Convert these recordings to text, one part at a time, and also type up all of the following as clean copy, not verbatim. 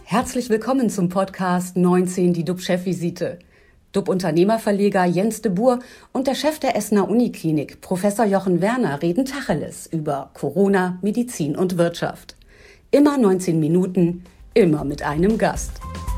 Herzlich willkommen zum Podcast 19, die DUB-Chefvisite. DUB-Unternehmerverleger Jens de Boer und der Chef der Essener Uniklinik, Professor Jochen Werner, reden Tacheles über Corona, Medizin und Wirtschaft. Immer 19 Minuten, immer mit einem Gast.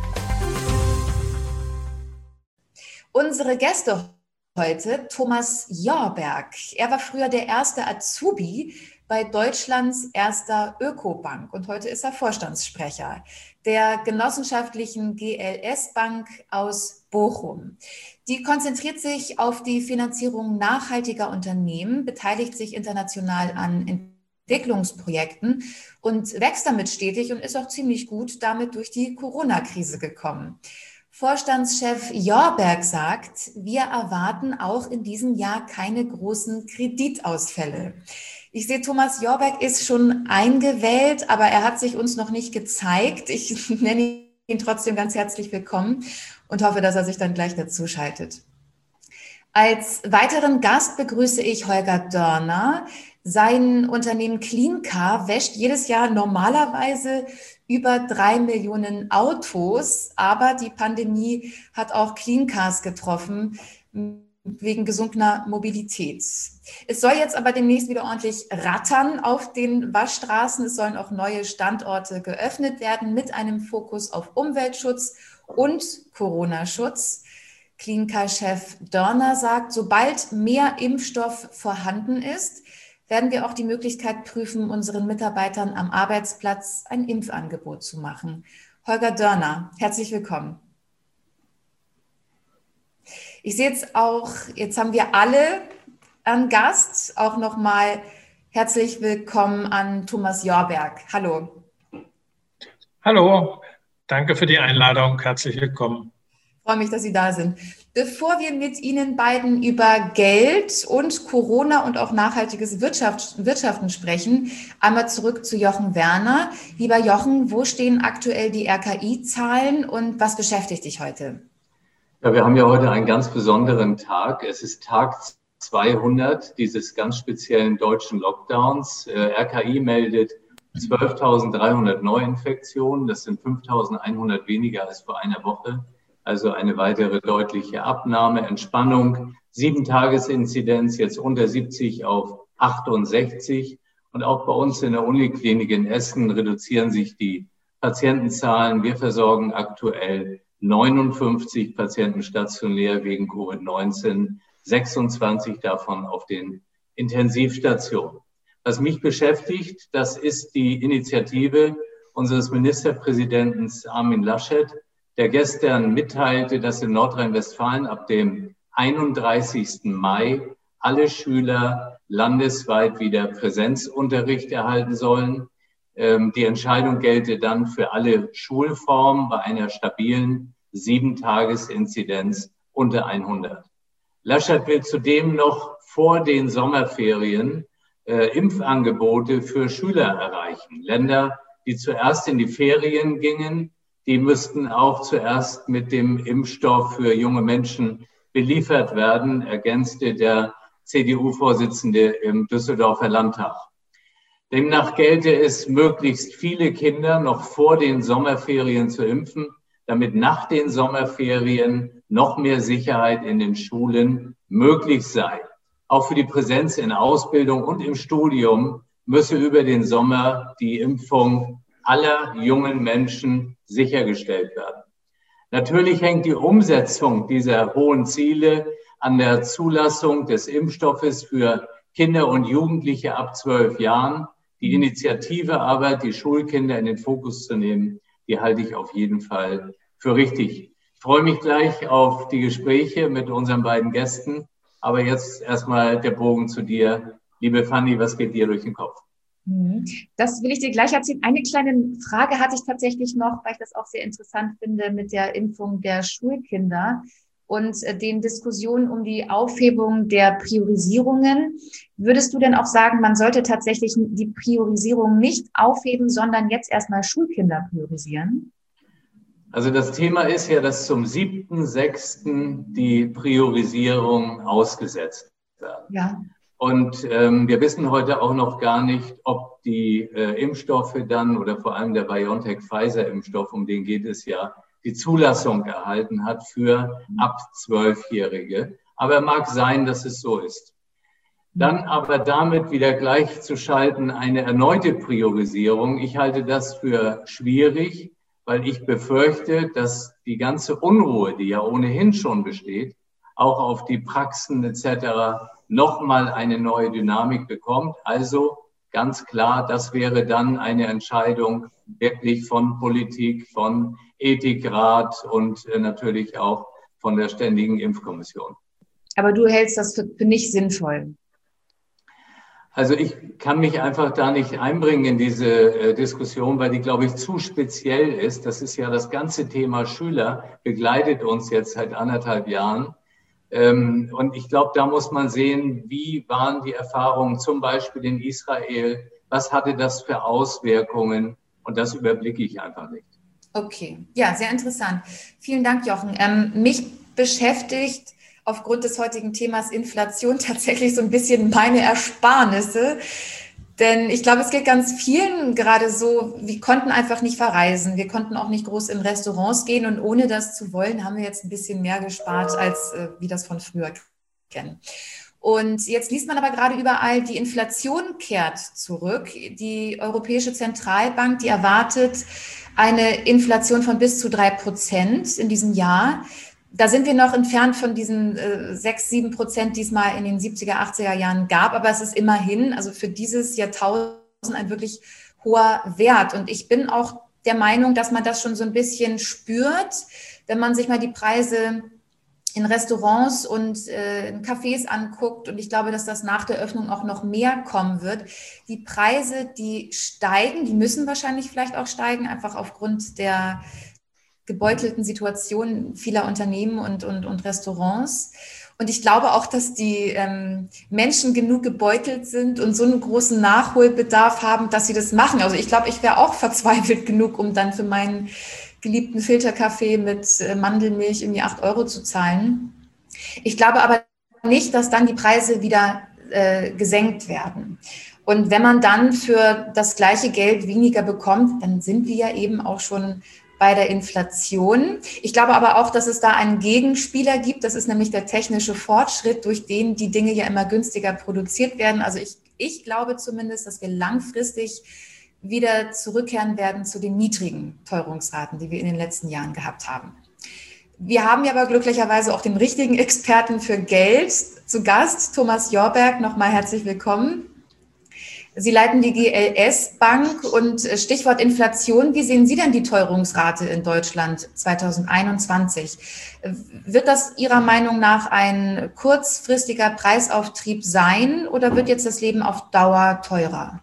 Unsere Gäste heute, Thomas Jorberg. Er war früher der erste Azubi bei Deutschlands erster Ökobank und heute ist er Vorstandssprecher der genossenschaftlichen GLS Bank aus Bochum. Die konzentriert sich auf die Finanzierung nachhaltiger Unternehmen, beteiligt sich international an Entwicklungsprojekten und wächst damit stetig und ist auch ziemlich gut damit durch die Corona-Krise gekommen. Vorstandschef Jorberg sagt, wir erwarten auch in diesem Jahr keine großen Kreditausfälle. Ich sehe, Thomas Jorberg ist schon eingewählt, aber er hat sich uns noch nicht gezeigt. Ich nenne ihn trotzdem ganz herzlich willkommen und hoffe, dass er sich dann gleich dazu schaltet. Als weiteren Gast begrüße ich Holger Dörner. Sein Unternehmen Cleancar wäscht jedes Jahr normalerweise über 3 Millionen Autos, aber die Pandemie hat auch Cleancars getroffen wegen gesunkener Mobilität. Es soll jetzt aber demnächst wieder ordentlich rattern auf den Waschstraßen. Es sollen auch neue Standorte geöffnet werden mit einem Fokus auf Umweltschutz und Corona-Schutz. Cleancar-Chef Dörner sagt, sobald mehr Impfstoff vorhanden ist, werden wir auch die Möglichkeit prüfen, unseren Mitarbeitern am Arbeitsplatz ein Impfangebot zu machen. Holger Dörner, herzlich willkommen. Ich sehe jetzt haben wir alle einen Gast. Auch nochmal herzlich willkommen an Thomas Jorberg. Hallo. Hallo, danke für die Einladung. Herzlich willkommen. Ich freue mich, dass Sie da sind. Bevor wir mit Ihnen beiden über Geld und Corona und auch nachhaltiges Wirtschaften sprechen, einmal zurück zu Jochen Werner. Lieber Jochen, wo stehen aktuell die RKI-Zahlen und was beschäftigt dich heute? Ja, wir haben ja heute einen ganz besonderen Tag. Es ist Tag 200 dieses ganz speziellen deutschen Lockdowns. RKI meldet 12.300 Neuinfektionen. Das sind 5.100 weniger als vor einer Woche. Also eine weitere deutliche Abnahme, Entspannung. 7-Tages-Inzidenz jetzt unter 70 auf 68. Und auch bei uns in der Uniklinik in Essen reduzieren sich die Patientenzahlen. Wir versorgen aktuell 59 Patienten stationär wegen Covid-19, 26 davon auf den Intensivstationen. Was mich beschäftigt, das ist die Initiative unseres Ministerpräsidenten Armin Laschet, der gestern mitteilte, dass in Nordrhein-Westfalen ab dem 31. Mai alle Schüler landesweit wieder Präsenzunterricht erhalten sollen. Die Entscheidung gelte dann für alle Schulformen bei einer stabilen 7-Tages-Inzidenz unter 100. Laschet will zudem noch vor den Sommerferien Impfangebote für Schüler erreichen. Länder, die zuerst in die Ferien gingen, die müssten auch zuerst mit dem Impfstoff für junge Menschen beliefert werden, ergänzte der CDU-Vorsitzende im Düsseldorfer Landtag. Demnach gelte es, möglichst viele Kinder noch vor den Sommerferien zu impfen, damit nach den Sommerferien noch mehr Sicherheit in den Schulen möglich sei. Auch für die Präsenz in Ausbildung und im Studium müsse über den Sommer die Impfung aller jungen Menschen sichergestellt werden. Natürlich hängt die Umsetzung dieser hohen Ziele an der Zulassung des Impfstoffes für Kinder und Jugendliche ab 12 Jahren. Die Initiative aber, die Schulkinder in den Fokus zu nehmen, die halte ich auf jeden Fall für richtig. Ich freue mich gleich auf die Gespräche mit unseren beiden Gästen. Aber jetzt erstmal der Bogen zu dir. Liebe Fanny, was geht dir durch den Kopf? Das will ich dir gleich erzählen. Eine kleine Frage hatte ich tatsächlich noch, weil ich das auch sehr interessant finde mit der Impfung der Schulkinder und den Diskussionen um die Aufhebung der Priorisierungen. Würdest du denn auch sagen, man sollte tatsächlich die Priorisierung nicht aufheben, sondern jetzt erstmal Schulkinder priorisieren? Also das Thema ist ja, dass zum 7.6. die Priorisierung ausgesetzt wird. Ja. Und wir wissen heute auch noch gar nicht, ob die Impfstoffe dann oder vor allem der BioNTech-Pfizer-Impfstoff, um den geht es ja, die Zulassung erhalten hat für ab 12-Jährige. Aber mag sein, dass es so ist. Dann aber damit wieder gleichzuschalten eine erneute Priorisierung. Ich halte das für schwierig, weil ich befürchte, dass die ganze Unruhe, die ja ohnehin schon besteht, auch auf die Praxen etc. nochmal eine neue Dynamik bekommt. Also ganz klar, das wäre dann eine Entscheidung wirklich von Politik, von Ethikrat und natürlich auch von der Ständigen Impfkommission. Aber du hältst das für nicht sinnvoll? Also ich kann mich einfach da nicht einbringen in diese Diskussion, weil die, glaube ich, zu speziell ist. Das ist ja das ganze Thema Schüler, begleitet uns jetzt seit 1,5 Jahren. Und ich glaube, da muss man sehen, wie waren die Erfahrungen zum Beispiel in Israel, was hatte das für Auswirkungen, und das überblicke ich einfach nicht. Okay, ja, sehr interessant. Vielen Dank, Jochen. Mich beschäftigt aufgrund des heutigen Themas Inflation tatsächlich so ein bisschen meine Ersparnisse. Denn ich glaube, es geht ganz vielen gerade so, wir konnten einfach nicht verreisen. Wir konnten auch nicht groß in Restaurants gehen. Und ohne das zu wollen, haben wir jetzt ein bisschen mehr gespart, als wie das von früher kennen. Und jetzt liest man aber gerade überall, die Inflation kehrt zurück. Die Europäische Zentralbank, die erwartet eine Inflation von bis zu 3% in diesem Jahr. Da sind wir noch entfernt von diesen 6-7%, die es mal in den 70er, 80er Jahren gab. Aber es ist immerhin, also für dieses Jahrtausend, ein wirklich hoher Wert. Und ich bin auch der Meinung, dass man das schon so ein bisschen spürt, wenn man sich mal die Preise in Restaurants und in Cafés anguckt. Und ich glaube, dass das nach der Öffnung auch noch mehr kommen wird. Die Preise, die steigen, die müssen wahrscheinlich vielleicht auch steigen, einfach aufgrund der gebeutelten Situation vieler Unternehmen und Restaurants. Und ich glaube auch, dass die Menschen genug gebeutelt sind und so einen großen Nachholbedarf haben, dass sie das machen. Also ich glaube, ich wäre auch verzweifelt genug, um dann für meinen geliebten Filterkaffee mit Mandelmilch irgendwie 8 € zu zahlen. Ich glaube aber nicht, dass dann die Preise wieder gesenkt werden. Und wenn man dann für das gleiche Geld weniger bekommt, dann sind wir ja eben auch schon bei der Inflation. Ich glaube aber auch, dass es da einen Gegenspieler gibt. Das ist nämlich der technische Fortschritt, durch den die Dinge ja immer günstiger produziert werden. Also ich glaube zumindest, dass wir langfristig wieder zurückkehren werden zu den niedrigen Teuerungsraten, die wir in den letzten Jahren gehabt haben. Wir haben ja aber glücklicherweise auch den richtigen Experten für Geld zu Gast, Thomas Jorberg. Nochmal herzlich willkommen. Sie leiten die GLS Bank und Stichwort Inflation. Wie sehen Sie denn die Teuerungsrate in Deutschland 2021? Wird das Ihrer Meinung nach ein kurzfristiger Preisauftrieb sein oder wird jetzt das Leben auf Dauer teurer?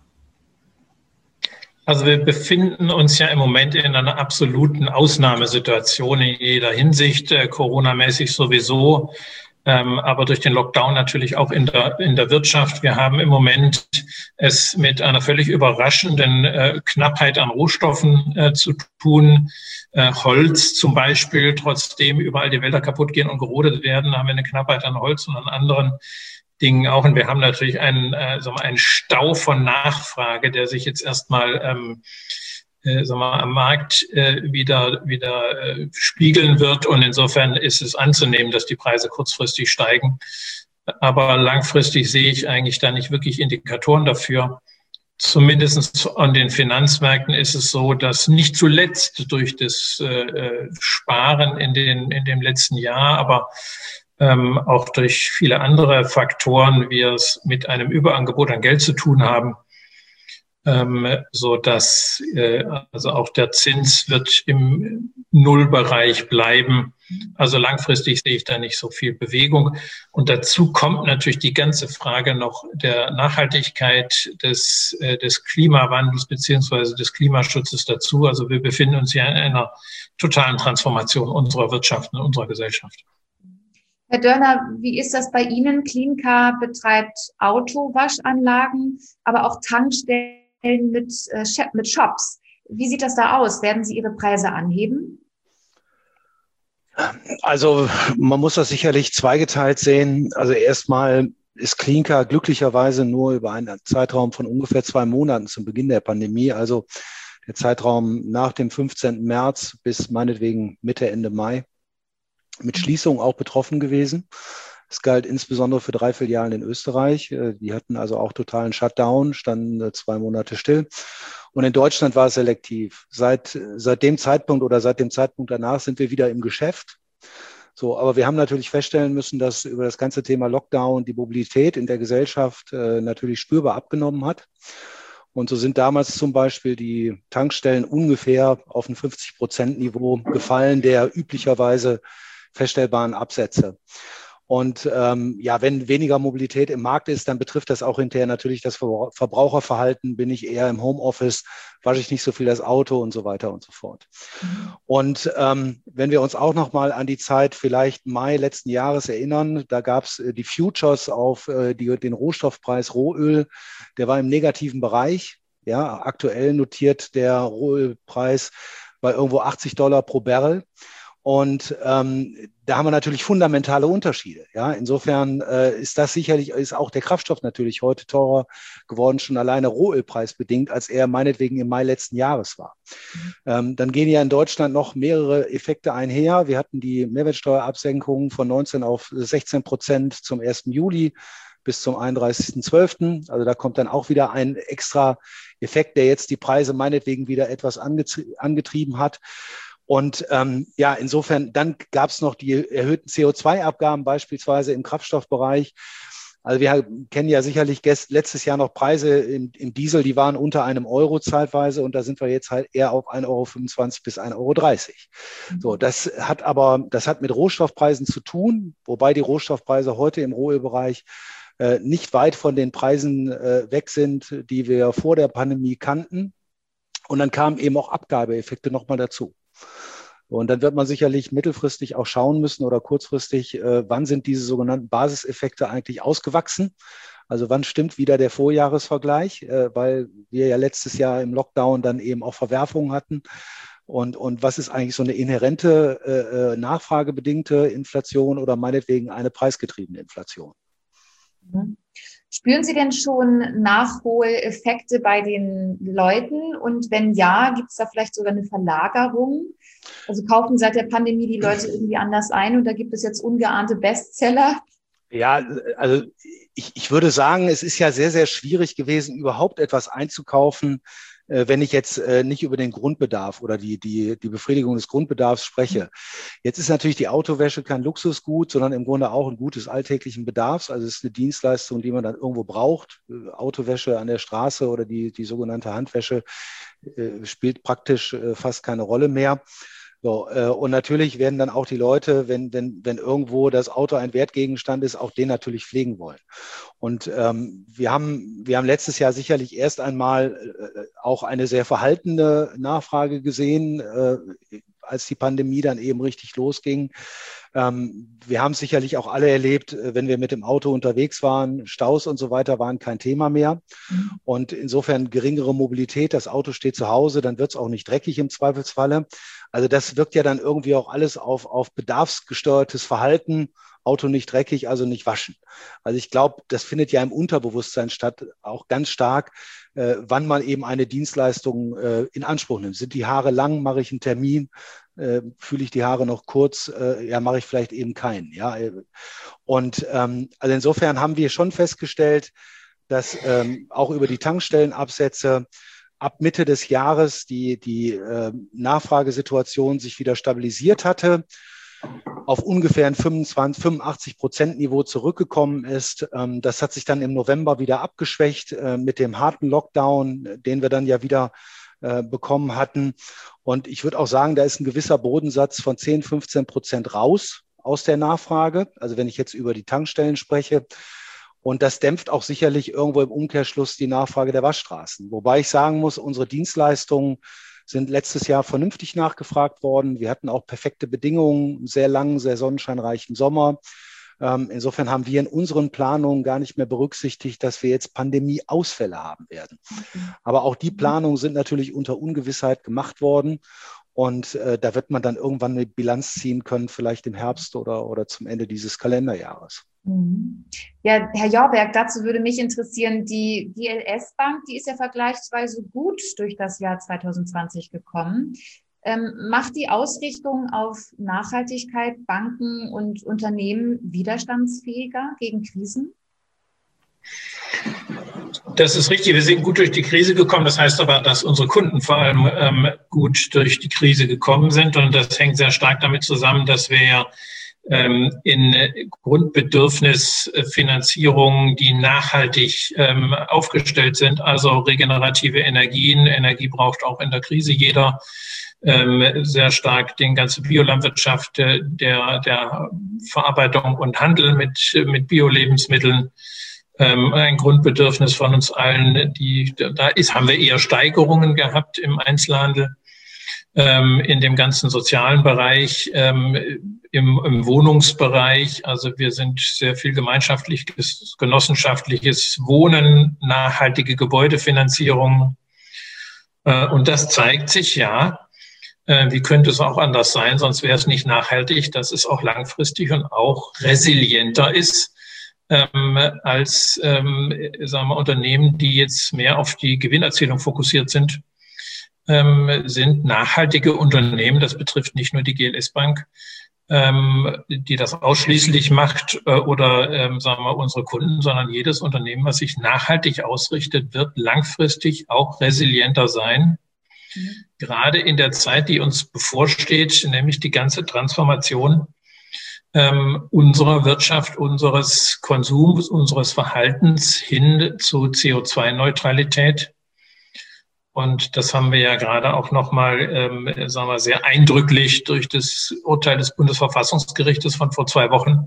Also wir befinden uns ja im Moment in einer absoluten Ausnahmesituation in jeder Hinsicht, Corona-mäßig sowieso. Aber durch den Lockdown natürlich auch in der Wirtschaft. Wir haben im Moment es mit einer völlig überraschenden Knappheit an Rohstoffen zu tun. Holz zum Beispiel, trotzdem überall die Wälder kaputt gehen und gerodet werden, haben wir eine Knappheit an Holz und an anderen Dingen auch. Und wir haben natürlich einen Stau von Nachfrage, der sich jetzt erstmal am Markt wieder spiegeln wird. Und insofern ist es anzunehmen, dass die Preise kurzfristig steigen. Aber langfristig sehe ich eigentlich da nicht wirklich Indikatoren dafür. Zumindest an den Finanzmärkten ist es so, dass nicht zuletzt durch das Sparen in dem letzten Jahr, aber auch durch viele andere Faktoren wir es mit einem Überangebot an Geld zu tun haben. So dass also auch der Zins wird im Nullbereich bleiben. Also langfristig sehe ich da nicht so viel Bewegung. Und dazu kommt natürlich die ganze Frage noch der Nachhaltigkeit des Klimawandels beziehungsweise des Klimaschutzes dazu. Also wir befinden uns ja in einer totalen Transformation unserer Wirtschaft und unserer Gesellschaft. Herr Dörner, wie ist das bei Ihnen? Cleancar betreibt Autowaschanlagen, aber auch Tankstellen mit Shops. Wie sieht das da aus? Werden Sie Ihre Preise anheben? Also man muss das sicherlich zweigeteilt sehen. Also erstmal ist Cleancar glücklicherweise nur über einen Zeitraum von ungefähr 2 Monaten zum Beginn der Pandemie, also der Zeitraum nach dem 15. März bis meinetwegen Mitte, Ende Mai, mit Schließungen auch betroffen gewesen. Es galt insbesondere für 3 Filialen in Österreich. Die hatten also auch totalen Shutdown, standen 2 Monate still. Und in Deutschland war es selektiv. Seit dem Zeitpunkt oder seit dem Zeitpunkt danach sind wir wieder im Geschäft. So, aber wir haben natürlich feststellen müssen, dass über das ganze Thema Lockdown die Mobilität in der Gesellschaft natürlich spürbar abgenommen hat. Und so sind damals zum Beispiel die Tankstellen ungefähr auf ein 50%-Niveau gefallen der üblicherweise feststellbaren Absätze. Und wenn weniger Mobilität im Markt ist, dann betrifft das auch hinterher natürlich das Verbraucherverhalten. Bin ich eher im Homeoffice, wasche ich nicht so viel das Auto und so weiter und so fort. Und wenn wir uns auch noch mal an die Zeit vielleicht Mai letzten Jahres erinnern, da gab es die Futures auf den Rohstoffpreis Rohöl, der war im negativen Bereich. Ja, aktuell notiert der Rohölpreis bei irgendwo $80 pro Barrel. Und da haben wir natürlich fundamentale Unterschiede. Ja, insofern ist auch der Kraftstoff natürlich heute teurer geworden, schon alleine rohölpreisbedingt, als er meinetwegen im Mai letzten Jahres war. Dann gehen ja in Deutschland noch mehrere Effekte einher. Wir hatten die Mehrwertsteuerabsenkung von 19 auf 16% zum 1. Juli bis zum 31.12. Also da kommt dann auch wieder ein extra Effekt, der jetzt die Preise meinetwegen wieder etwas angetrieben hat. Und insofern, dann gab es noch die erhöhten CO2-Abgaben beispielsweise im Kraftstoffbereich. Also wir kennen ja sicherlich letztes Jahr noch Preise im Diesel, die waren unter €1 zeitweise und da sind wir jetzt halt eher auf 1,25 € bis 1,30 €. So, das hat mit Rohstoffpreisen zu tun, wobei die Rohstoffpreise heute im Rohölbereich nicht weit von den Preisen weg sind, die wir vor der Pandemie kannten. Und dann kamen eben auch Abgabeeffekte nochmal dazu. Und dann wird man sicherlich mittelfristig auch schauen müssen oder kurzfristig, wann sind diese sogenannten Basiseffekte eigentlich ausgewachsen? Also wann stimmt wieder der Vorjahresvergleich, weil wir ja letztes Jahr im Lockdown dann eben auch Verwerfungen hatten. Und was ist eigentlich so eine inhärente, nachfragebedingte Inflation oder meinetwegen eine preisgetriebene Inflation? Spüren Sie denn schon Nachholeffekte bei den Leuten? Und wenn ja, gibt es da vielleicht sogar eine Verlagerung? Also kaufen seit der Pandemie die Leute irgendwie anders ein und da gibt es jetzt ungeahnte Bestseller? Ja, also ich würde sagen, es ist ja sehr, sehr schwierig gewesen, überhaupt etwas einzukaufen, wenn ich jetzt nicht über den Grundbedarf oder die Befriedigung des Grundbedarfs spreche. Jetzt ist natürlich die Autowäsche kein Luxusgut, sondern im Grunde auch ein Gut des alltäglichen Bedarfs. Also es ist eine Dienstleistung, die man dann irgendwo braucht. Autowäsche an der Straße oder die sogenannte Handwäsche spielt praktisch fast keine Rolle mehr. So, und natürlich werden dann auch die Leute, wenn irgendwo das Auto ein Wertgegenstand ist, auch den natürlich pflegen wollen. Und wir haben letztes Jahr sicherlich erst einmal auch eine sehr verhaltene Nachfrage gesehen, als die Pandemie dann eben richtig losging. Wir haben sicherlich auch alle erlebt, wenn wir mit dem Auto unterwegs waren, Staus und so weiter waren kein Thema mehr. Und insofern geringere Mobilität, das Auto steht zu Hause, dann wird es auch nicht dreckig im Zweifelsfalle. Also das wirkt ja dann irgendwie auch alles auf bedarfsgesteuertes Verhalten. Auto nicht dreckig, also nicht waschen. Also ich glaube, das findet ja im Unterbewusstsein statt, auch ganz stark, wann man eben eine Dienstleistung in Anspruch nimmt. Sind die Haare lang, mache ich einen Termin, fühle ich die Haare noch kurz, mache ich vielleicht eben keinen. Ja? Und also insofern haben wir schon festgestellt, dass auch über die Tankstellenabsätze ab Mitte des Jahres die Nachfragesituation sich wieder stabilisiert hatte, auf ungefähr ein 85% Niveau zurückgekommen ist. Das hat sich dann im November wieder abgeschwächt mit dem harten Lockdown, den wir dann ja wieder bekommen hatten. Und ich würde auch sagen, da ist ein gewisser Bodensatz von 10-15% raus aus der Nachfrage. Also wenn ich jetzt über die Tankstellen spreche. Und das dämpft auch sicherlich irgendwo im Umkehrschluss die Nachfrage der Waschstraßen. Wobei ich sagen muss, unsere Dienstleistungen sind letztes Jahr vernünftig nachgefragt worden. Wir hatten auch perfekte Bedingungen, einen sehr langen, sehr sonnenscheinreichen Sommer. Insofern haben wir in unseren Planungen gar nicht mehr berücksichtigt, dass wir jetzt Pandemieausfälle haben werden. Aber auch die Planungen sind natürlich unter Ungewissheit gemacht worden. Und da wird man dann irgendwann eine Bilanz ziehen können, vielleicht im Herbst oder zum Ende dieses Kalenderjahres. Ja, Herr Jorberg, dazu würde mich interessieren, die GLS Bank, die ist ja vergleichsweise gut durch das Jahr 2020 gekommen. Macht die Ausrichtung auf Nachhaltigkeit Banken und Unternehmen widerstandsfähiger gegen Krisen? Das ist richtig. Wir sind gut durch die Krise gekommen. Das heißt aber, dass unsere Kunden vor allem gut durch die Krise gekommen sind. Und das hängt sehr stark damit zusammen, dass wir ja in Grundbedürfnisfinanzierungen, die nachhaltig aufgestellt sind, also regenerative Energien. Energie braucht auch in der Krise jeder sehr stark den ganze Biolandwirtschaft, der Verarbeitung und Handel mit Bio-Lebensmitteln. Ein Grundbedürfnis von uns allen, haben wir eher Steigerungen gehabt im Einzelhandel, in dem ganzen sozialen Bereich, im Wohnungsbereich. Also wir sind sehr viel gemeinschaftliches, genossenschaftliches Wohnen, nachhaltige Gebäudefinanzierung. Und das zeigt sich ja, wie könnte es auch anders sein, sonst wäre es nicht nachhaltig, dass es auch langfristig und auch resilienter ist als sagen wir, Unternehmen, die jetzt mehr auf die Gewinnerzielung fokussiert sind, sind nachhaltige Unternehmen. Das betrifft nicht nur die GLS Bank, die das ausschließlich macht oder sagen wir unsere Kunden, sondern jedes Unternehmen, was sich nachhaltig ausrichtet, wird langfristig auch resilienter sein. Gerade in der Zeit, die uns bevorsteht, nämlich die ganze Transformation unserer Wirtschaft, unseres Konsums, unseres Verhaltens hin zu CO2-Neutralität. Und das haben wir ja gerade auch nochmal, sagen wir, sehr eindrücklich durch das Urteil des Bundesverfassungsgerichtes von vor 2 Wochen,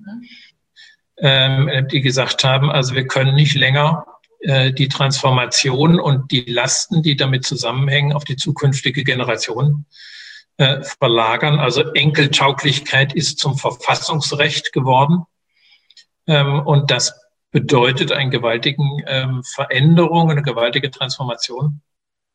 die gesagt haben, also wir können nicht länger die Transformation und die Lasten, die damit zusammenhängen, auf die zukünftige Generation verlagern. Also Enkeltauglichkeit ist zum Verfassungsrecht geworden. Und das bedeutet eine gewaltige Veränderung, eine gewaltige Transformation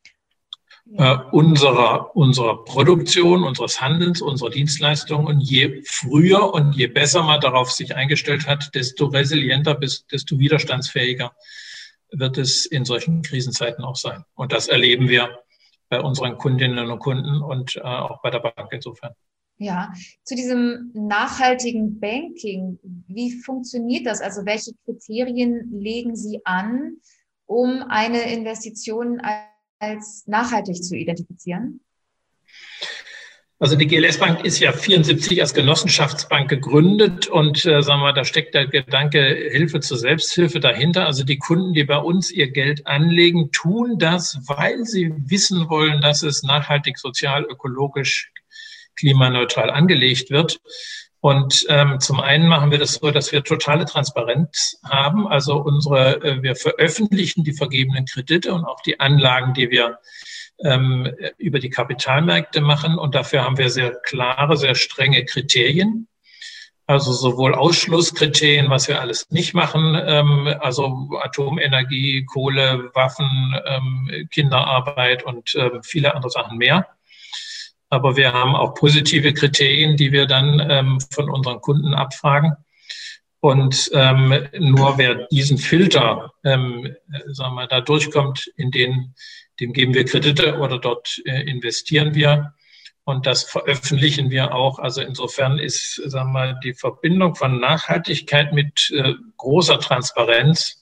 unserer Produktion, unseres Handelns, unserer Dienstleistungen. Und je früher und je besser man darauf sich eingestellt hat, desto resilienter, desto widerstandsfähiger wird es in solchen Krisenzeiten auch sein. Und das erleben wir bei unseren Kundinnen und Kunden und auch bei der Bank insofern. Ja, zu diesem nachhaltigen Banking, wie funktioniert das? Also welche Kriterien legen Sie an, um eine Investition als nachhaltig zu identifizieren? Also die GLS Bank ist ja 74 als Genossenschaftsbank gegründet und sagen wir, da steckt der Gedanke Hilfe zur Selbsthilfe dahinter. Also die Kunden, die bei uns ihr Geld anlegen, tun das, weil sie wissen wollen, dass es nachhaltig, sozial, ökologisch, klimaneutral angelegt wird. Und zum einen machen wir das so, dass wir totale Transparenz haben. Also wir veröffentlichen die vergebenen Kredite und auch die Anlagen, die wir über die Kapitalmärkte machen. Und dafür haben wir sehr klare, sehr strenge Kriterien. Also sowohl Ausschlusskriterien, was wir alles nicht machen, also Atomenergie, Kohle, Waffen, Kinderarbeit und viele andere Sachen mehr. Aber wir haben auch positive Kriterien, die wir dann von unseren Kunden abfragen. Und nur wer diesen Filter, sagen wir, da durchkommt, dem geben wir Kredite oder dort investieren wir. Und das veröffentlichen wir auch. Also insofern ist, sagen wir, die Verbindung von Nachhaltigkeit mit großer Transparenz,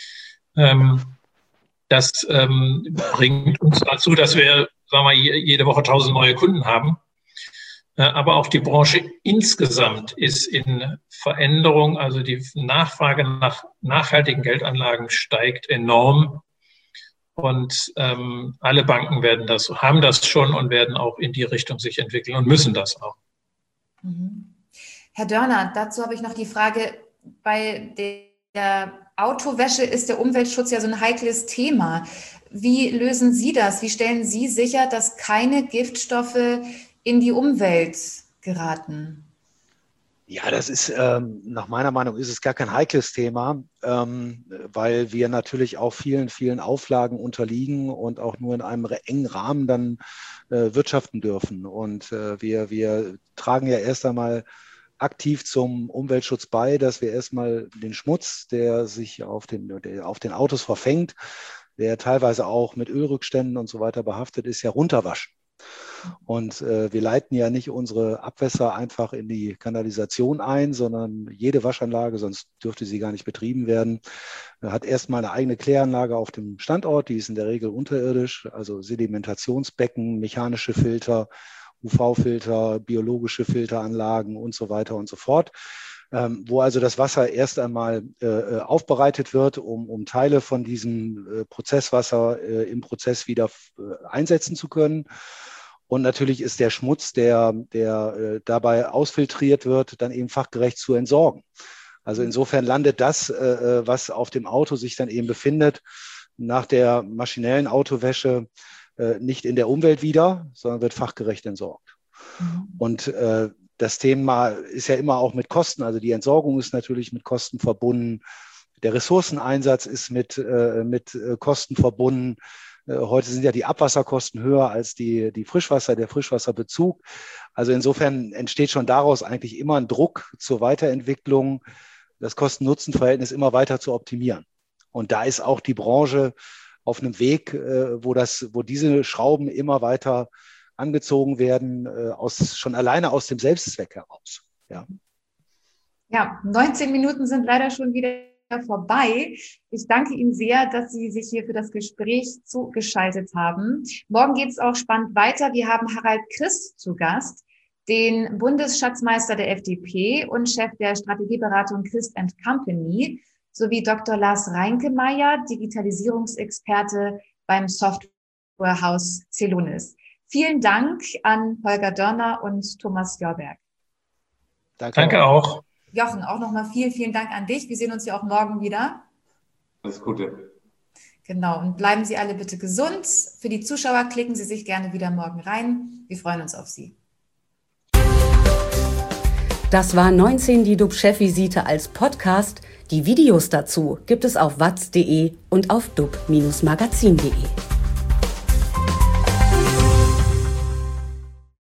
das bringt uns dazu, dass wir, sagen wir, jede Woche 1000 neue Kunden haben. Aber auch die Branche insgesamt ist in Veränderung. Also die Nachfrage nach nachhaltigen Geldanlagen steigt enorm. Und alle Banken haben das schon und werden auch in die Richtung sich entwickeln und müssen das auch. Herr Dörner, dazu habe ich noch die Frage, bei der Autowäsche ist der Umweltschutz ja so ein heikles Thema. Wie lösen Sie das? Wie stellen Sie sicher, dass keine Giftstoffe in die Umwelt geraten? Ja, das ist, nach meiner Meinung ist es gar kein heikles Thema, weil wir natürlich auch vielen, vielen Auflagen unterliegen und auch nur in einem engen Rahmen dann wirtschaften dürfen. Und wir tragen ja erst einmal aktiv zum Umweltschutz bei, dass wir erstmal den Schmutz, der sich auf den Autos verfängt, der teilweise auch mit Ölrückständen und so weiter behaftet ist, ja runterwaschen. Und wir leiten ja nicht unsere Abwässer einfach in die Kanalisation ein, sondern jede Waschanlage, sonst dürfte sie gar nicht betrieben werden, hat erstmal eine eigene Kläranlage auf dem Standort, die ist in der Regel unterirdisch, also Sedimentationsbecken, mechanische Filter, UV-Filter, biologische Filteranlagen und so weiter und so fort, wo also das Wasser erst einmal aufbereitet wird, um Teile von diesem Prozesswasser im Prozess wieder einsetzen zu können. Und natürlich ist der Schmutz, der dabei ausfiltriert wird, dann eben fachgerecht zu entsorgen. Also insofern landet das, was auf dem Auto sich dann eben befindet, nach der maschinellen Autowäsche nicht in der Umwelt wieder, sondern wird fachgerecht entsorgt. Und das Thema ist ja immer auch mit Kosten. Also die Entsorgung ist natürlich mit Kosten verbunden. Der Ressourceneinsatz ist mit Kosten verbunden. Heute sind ja die Abwasserkosten höher als der Frischwasserbezug. Also insofern entsteht schon daraus eigentlich immer ein Druck zur Weiterentwicklung, das Kosten-Nutzen-Verhältnis immer weiter zu optimieren. Und da ist auch die Branche auf einem Weg, wo diese Schrauben immer weiter angezogen werden, schon alleine aus dem Selbstzweck heraus. Ja, 19 Minuten sind leider schon wieder vorbei. Ich danke Ihnen sehr, dass Sie sich hier für das Gespräch zugeschaltet haben. Morgen geht es auch spannend weiter. Wir haben Harald Christ zu Gast, den Bundesschatzmeister der FDP und Chef der Strategieberatung Christ & Company, sowie Dr. Lars Reinkemeyer, Digitalisierungsexperte beim Softwarehaus Celonis. Vielen Dank an Holger Dörner und Thomas Jorberg. Danke auch. Jochen, auch nochmal vielen Dank an dich. Wir sehen uns ja auch morgen wieder. Alles Gute. Genau, und bleiben Sie alle bitte gesund. Für die Zuschauer klicken Sie sich gerne wieder morgen rein. Wir freuen uns auf Sie. Das war 19 die DUB-Chefvisite als Podcast. Die Videos dazu gibt es auf watz.de und auf dub-magazin.de.